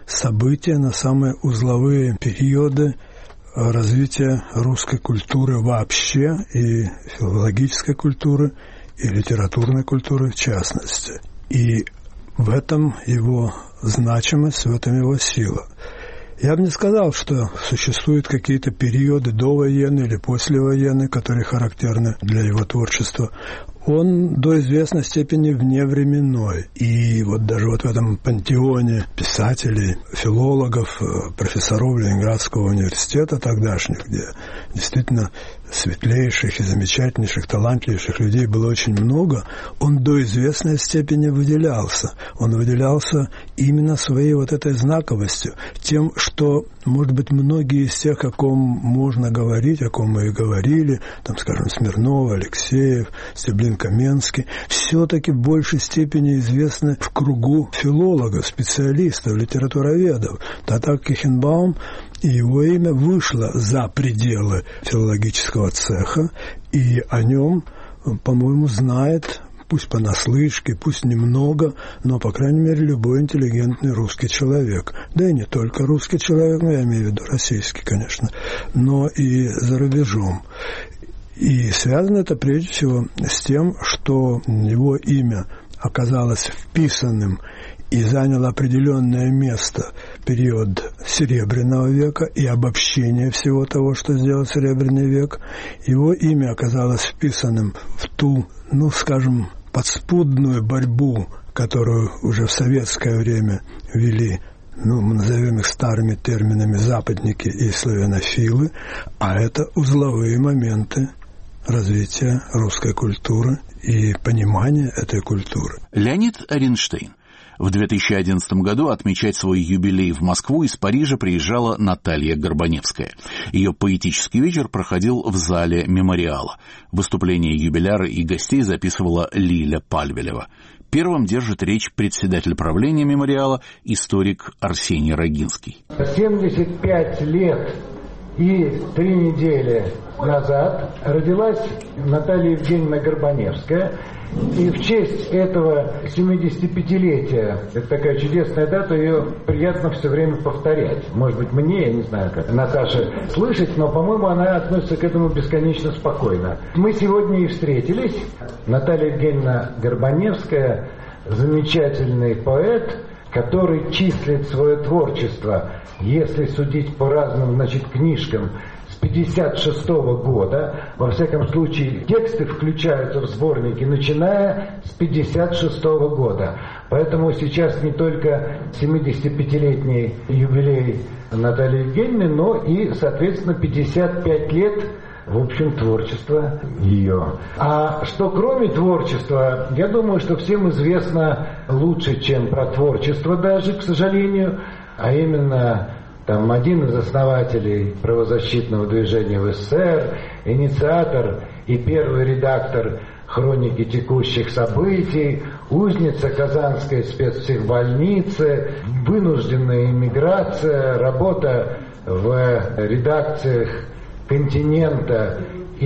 Speaker 19: события, на самые узловые периоды развития русской культуры вообще и филологической культуры, и литературной культуры в частности. И в этом его значимость, в этом его сила. Я бы не сказал, что существуют какие-то периоды довоенные или послевоенные, которые характерны для его творчества. Он до известной степени вневременной. И вот даже вот в этом пантеоне писателей, филологов, профессоров Ленинградского университета тогдашних, где действительно светлейших и замечательнейших, талантливейших людей было очень много, он до известной степени выделялся. Он выделялся именно своей вот этой знаковостью, тем, что, может быть, многие из тех, о ком можно говорить, о ком мы и говорили, там, скажем, Смирнов, Алексеев, Стеблин-Каменский, все-таки в большей степени известны в кругу филологов, специалистов, литературоведов. Татар Кихенбаум, и его имя вышло за пределы филологического цеха, и о нем, по-моему, знает, пусть понаслышке, пусть немного, но, по крайней мере, любой интеллигентный русский человек. Да и не только русский человек, но я имею в виду российский, конечно, но и за рубежом. И связано это прежде всего с тем, что его имя оказалось вписанным и заняло определенное место в период Серебряного века и обобщение всего того, что сделал Серебряный век. Его имя оказалось вписанным в ту, ну, скажем, подспудную борьбу, которую уже в советское время вели, ну, мы назовем их старыми терминами, западники и славянофилы, а это узловые моменты развития русской культуры и понимания этой культуры.
Speaker 1: Леонид Аринштейн. В две тысячи одиннадцатом году отмечать свой юбилей в Москву из Парижа приезжала Наталья Горбаневская. Ее поэтический вечер проходил в зале мемориала. Выступление юбиляра и гостей записывала Лиля Пальвелева. Первым держит речь председатель правления мемориала, историк Арсений Рогинский.
Speaker 20: семьдесят пять лет и три недели назад родилась Наталья Евгеньевна Горбаневская. И в честь этого семидесятипятилетия, это такая чудесная дата, ее приятно все время повторять. Может быть, мне, я не знаю, как Наташа слышать, но, по-моему, она относится к этому бесконечно спокойно. Мы сегодня и встретились. Наталья Евгеньевна Горбаневская – замечательный поэт, который числит свое творчество, если судить по разным, значит, книжкам, с пятьдесят шестого года. Во всяком случае, тексты включаются в сборники, начиная с пятьдесят шестого года. Поэтому сейчас не только семидесятипятилетний юбилей Натальи Евгеньевны, но и, соответственно, пятьдесят пять лет, в общем, творчества ее. А что кроме творчества, я думаю, что всем известно лучше, чем про творчество даже, к сожалению, а именно там один из основателей правозащитного движения в СССР, инициатор и первый редактор хроники текущих событий, узница Казанской спецпсихбольницы, вынужденная иммиграция, работа в редакциях «Континента»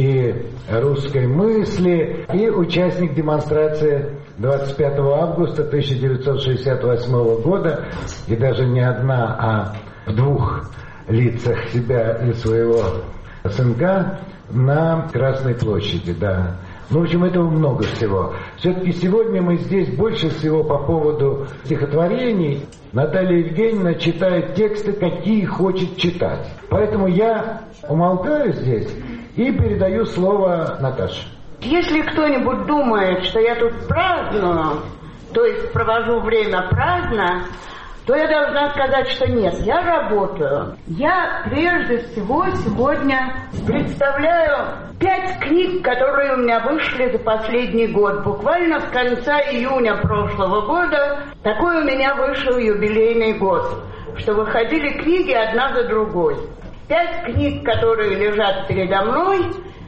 Speaker 20: и «Русской мысли» и участник демонстрации двадцать пятого августа тысяча девятьсот шестьдесят восьмого года, и даже не одна, а в двух лицах себя и своего сынка на Красной площади, да. Ну, в общем, этого много всего. Все-таки сегодня мы здесь больше всего по поводу стихотворений. Наталья Евгеньевна читает тексты, какие хочет читать. Поэтому я умолкаю здесь и передаю слово Наташе.
Speaker 21: Если кто-нибудь думает, что я тут праздную, то есть провожу время праздно, то я должна сказать, что нет, я работаю. Я прежде всего сегодня представляю пять книг, которые у меня вышли за последний год. Буквально в конце июня прошлого года такой у меня вышел юбилейный год, что выходили книги одна за другой. Пять книг, которые лежат передо мной,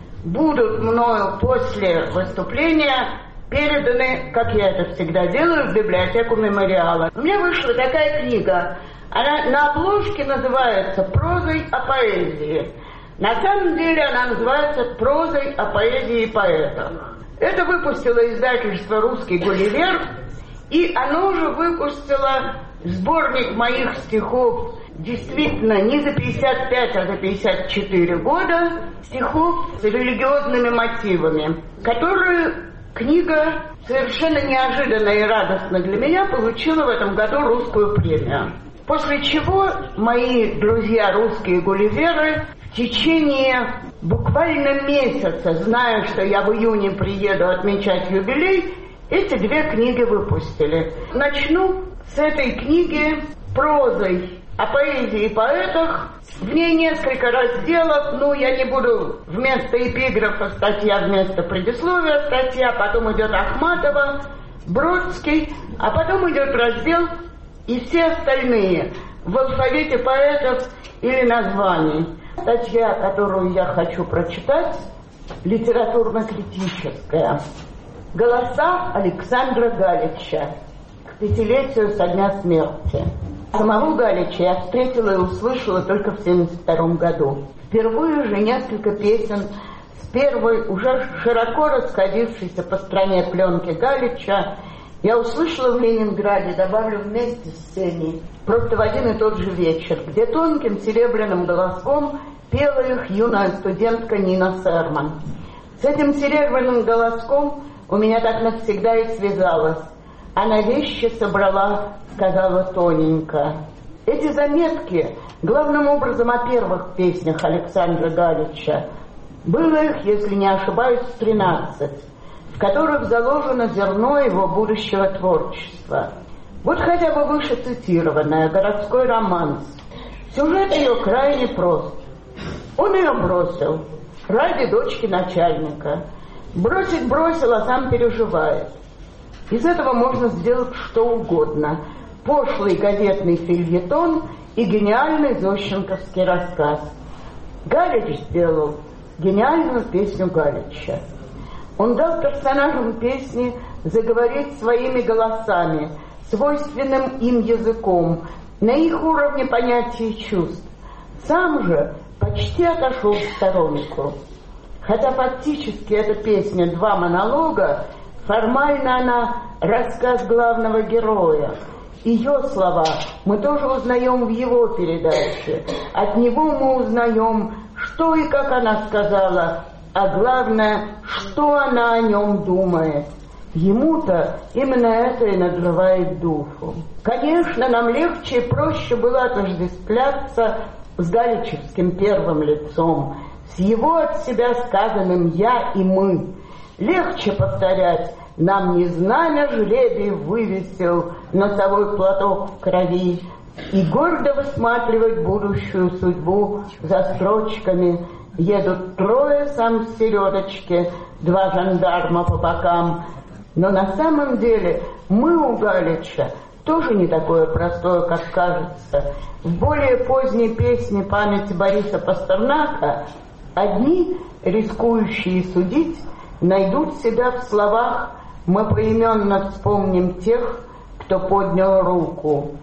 Speaker 21: будут мною после выступления переданы, как я это всегда делаю, в библиотеку мемориала. У меня вышла такая книга. Она на обложке называется «Прозой о поэзии». На самом деле она называется «Прозой о поэзии и поэтах». Это выпустило издательство «Русский Гулливер», и оно же выпустило сборник моих стихов действительно не за пятьдесят пять, а за пятьдесят четыре года, стихов с религиозными мотивами, которые книга совершенно неожиданно и радостно для меня получила в этом году русскую премию. После чего мои друзья русские гулливеры в течение буквально месяца, зная, что я в июне приеду отмечать юбилей, эти две книги выпустили. Начну с этой книги прозой о поэзии и поэтах. В ней несколько разделов, ну, я не буду вместо эпиграфа статья, вместо предисловия статья, потом идет Ахматова, Бродский, а потом идет раздел и все остальные в алфавите поэтов или названий. Статья, которую я хочу прочитать, литературно-критическая. «Голоса Александра Галича к пятилетию со дня смерти». Самого Галича я встретила и услышала только в семьдесят втором году. Впервые же несколько песен с первой, уже широко расходившейся по стране пленки Галича я услышала в Ленинграде, добавлю, вместе с Сеней, просто в один и тот же вечер, где тонким серебряным голоском пела их юная студентка Нина Серман. С этим серебряным голоском у меня так навсегда и связалось. Она вещи собрала, сказала тоненько. Эти заметки, главным образом о первых песнях Александра Галича, было их, если не ошибаюсь, тринадцать, в которых заложено зерно его будущего творчества. Вот хотя бы выше цитированная «Городской романс». Сюжет ее крайне прост. Он ее бросил ради дочки начальника. Бросить бросил, а сам переживает. Из этого можно сделать что угодно. Пошлый газетный фельетон и гениальный зощенковский рассказ. Галич сделал гениальную песню Галича. Он дал персонажам песни заговорить своими голосами, свойственным им языком, на их уровне понятий и чувств. Сам же почти отошел в сторонку. Хотя фактически эта песня два монолога, формально она рассказ главного героя. Ее слова мы тоже узнаем в его передаче. От него мы узнаем, что и как она сказала, а главное, что она о нем думает. Ему-то именно это и надрывает душу. Конечно, нам легче и проще было отождествляться с галичевским первым лицом, с его от себя сказанным «я» и «мы». Легче повторять «нам не знамя жребий вывесил носовой платок в крови» и гордо высматривать будущую судьбу за строчками «едут трое сам с середочки, два жандарма по бокам». Но на самом деле «мы» у Галича тоже не такое простое, как кажется. В более поздней песне памяти Бориса Пастернака одни, рискующие судить, найдут себя в словах «мы поименно вспомним тех, кто поднял руку».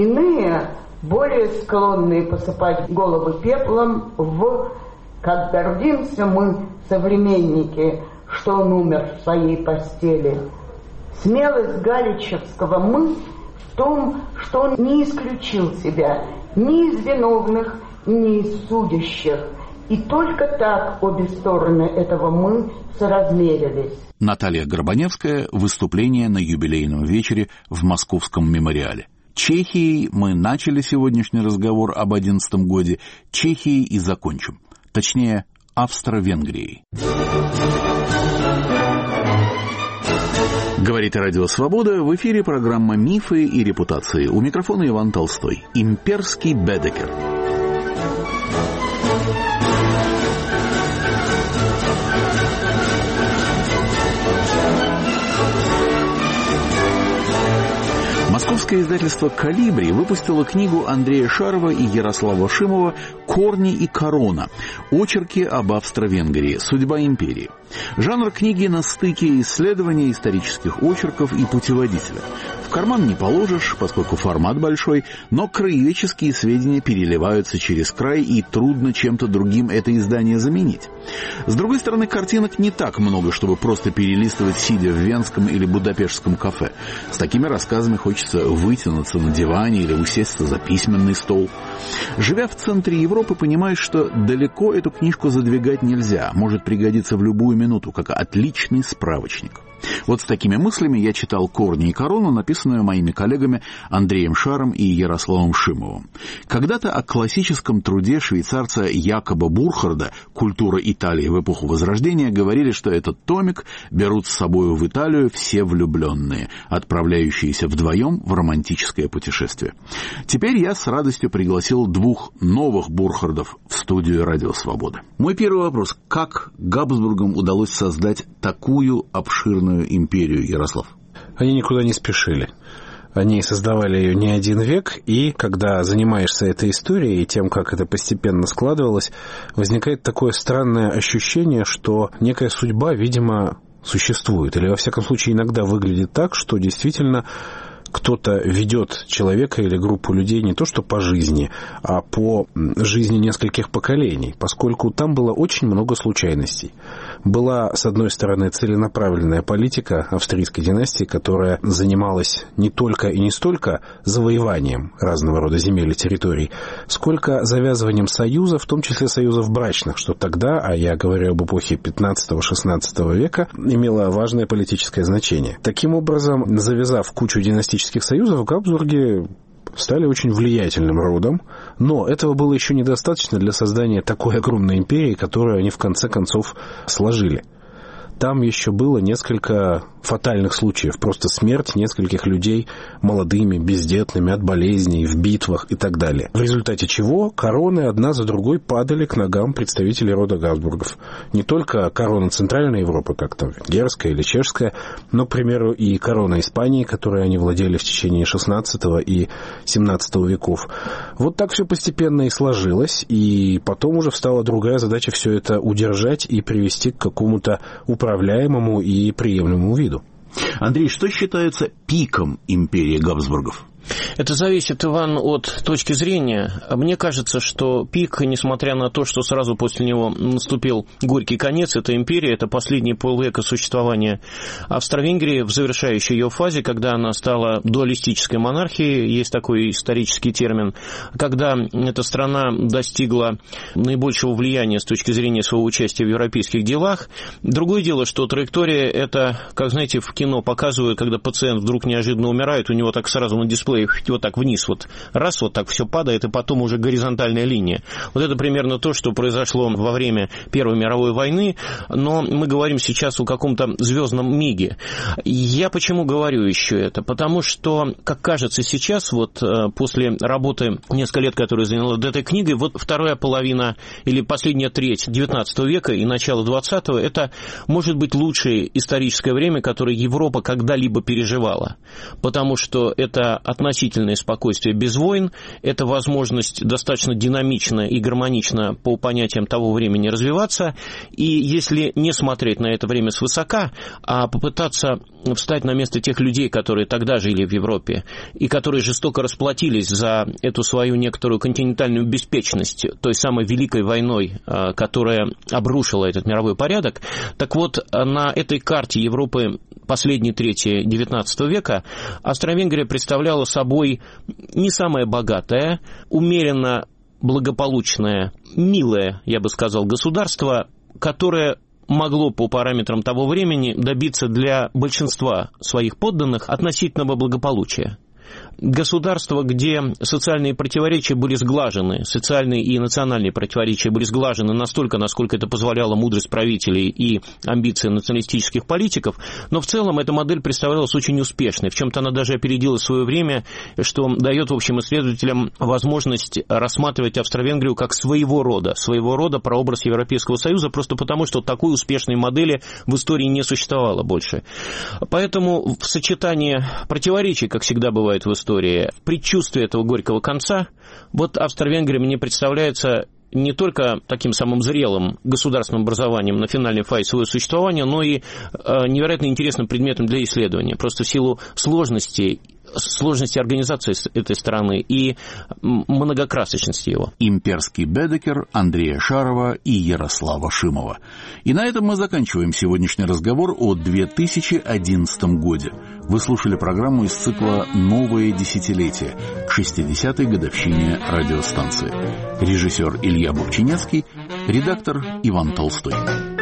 Speaker 21: Иные, более склонные посыпать головы пеплом в «как гордимся мы, современники, что он умер в своей постели». Смелость галичевского «мы» в том, что он не исключил себя ни из виновных, ни из судящих. И только так обе стороны этого «мы» соразмерились.
Speaker 1: Наталья Горбаневская. Выступление на юбилейном вечере в Московском мемориале. Чехией мы начали сегодняшний разговор об одиннадцатом годе, Чехией и закончим. Точнее, Австро-Венгрией. Говорит Радио Свобода. В эфире программа «Мифы и репутации». У микрофона Иван Толстой. Имперский Бедекер. Московское издательство «Калибри» выпустило книгу Андрея Шарова и Ярослава Шимова «Корни и корона. Очерки об Австро-Венгрии. Судьба империи». Жанр книги на стыке исследования исторических очерков и путеводителя. В В карман не положишь, поскольку формат большой, но краеведческие сведения переливаются через край, и трудно чем-то другим это издание заменить. С другой стороны, картинок не так много, чтобы просто перелистывать, сидя в венском или будапештском кафе. С такими рассказами хочется вытянуться на диване или усесться за письменный стол. Живя в центре Европы, понимаешь, что далеко эту книжку задвигать нельзя, может пригодиться в любую минуту, как отличный справочник. Вот с такими мыслями я читал «Корни и корону», написанную моими коллегами Андреем Шаром и Ярославом Шимовым. Когда-то о классическом труде швейцарца Якоба Бурхарда «Культура Италии в эпоху Возрождения» говорили, что этот томик берут с собой в Италию все влюбленные, отправляющиеся вдвоем в романтическое путешествие. Теперь я с радостью пригласил двух новых Бурхардов в студию «Радио Свобода». Мой первый вопрос. Как Габсбургам удалось создать такую обширную империю, Ярослав?
Speaker 4: Они никуда не спешили. Они создавали ее не один век, и когда занимаешься этой историей и тем, как это постепенно складывалось, возникает такое странное ощущение, что некая судьба, видимо, существует. Или, во всяком случае, иногда выглядит так, что действительно кто-то ведет человека или группу людей не то что по жизни, а по жизни нескольких поколений, поскольку там было очень много случайностей. Была, с одной стороны, целенаправленная политика австрийской династии, которая занималась не только и не столько завоеванием разного рода земель и территорий, сколько завязыванием союзов, в том числе союзов брачных, что тогда, а я говорю об эпохе пятнадцатого-шестнадцатого века, имело важное политическое значение. Таким образом, завязав кучу династических союзов, Габсбурги стали очень влиятельным родом, но этого было еще недостаточно для создания такой огромной империи, которую они в конце концов сложили. Там еще было несколько фатальных случаев, просто смерть нескольких людей молодыми, бездетными, от болезней, в битвах и так далее. В результате чего короны одна за другой падали к ногам представителей рода Габсбургов. Не только корона Центральной Европы, как там венгерская или чешская, но, к примеру, и корона Испании, которой они владели в течение шестнадцатого и семнадцатого веков. Вот так все постепенно и сложилось, и потом уже встала другая задача все это удержать и привести к какому-то управляемому и приемлемому виду.
Speaker 1: Андрей, что считается пиком империи Габсбургов?
Speaker 11: Это зависит, Иван, от точки зрения. Мне кажется, что пик, несмотря на то, что сразу после него наступил горький конец, это империя, это последние полвека существования Австро-Венгрии в завершающей ее фазе, когда она стала дуалистической монархией, есть такой исторический термин, когда эта страна достигла наибольшего влияния с точки зрения своего участия в европейских делах. Другое дело, что траектория, это, как, знаете, в кино показывают, когда пациент вдруг неожиданно умирает, у него так сразу на дисплее вот так вниз, вот раз, вот так все падает, и потом уже горизонтальная линия. Вот это примерно то, что произошло во время Первой мировой войны, но мы говорим сейчас о каком-то звездном миге. Я почему говорю еще это? Потому что, как кажется сейчас, вот после работы несколько лет, которую заняла над этой книгой, вот вторая половина или последняя треть девятнадцатого века и начало двадцатого, это может быть лучшее историческое время, которое Европа когда-либо переживала. Потому что это относительно относительное спокойствие без войн, это возможность достаточно динамично и гармонично по понятиям того времени развиваться, и если не смотреть на это время свысока, а попытаться встать на место тех людей, которые тогда жили в Европе, и которые жестоко расплатились за эту свою некоторую континентальную беспечность той самой Великой войной, которая обрушила этот мировой порядок, так вот, на этой карте Европы последней трети девятнадцатого века Австро-Венгрия представляла собой не самое богатое, умеренно благополучное, милое, я бы сказал, государство, которое могло по параметрам того времени добиться для большинства своих подданных относительного благополучия. Государство, где социальные противоречия были сглажены, социальные и национальные противоречия были сглажены настолько, насколько это позволяла мудрость правителей и амбиции националистических политиков, но в целом эта модель представлялась очень успешной. В чем-то она даже опередила свое время, что дает, в общем, исследователям возможность рассматривать Австро-Венгрию как своего рода, своего рода прообраз Европейского Союза, просто потому, что такой успешной модели в истории не существовало больше. Поэтому в сочетании противоречий, как всегда бывает в истории, предчувствие этого горького конца, вот Австро-Венгрия мне представляется не только таким самым зрелым государственным образованием на финальной фазе своего существования, но и невероятно интересным предметом для исследования. Просто в силу сложности сложности организации этой страны и многокрасочности его.
Speaker 1: Имперский Бедекер, Андрея Шарова и Ярослава Шимова. И на этом мы заканчиваем сегодняшний разговор о две тысячи одиннадцатом годе. Вы слушали программу из цикла «Новое десятилетие» к шестидесятой годовщине радиостанции. Режиссер Илья Бурчинецкий, редактор Иван Толстой.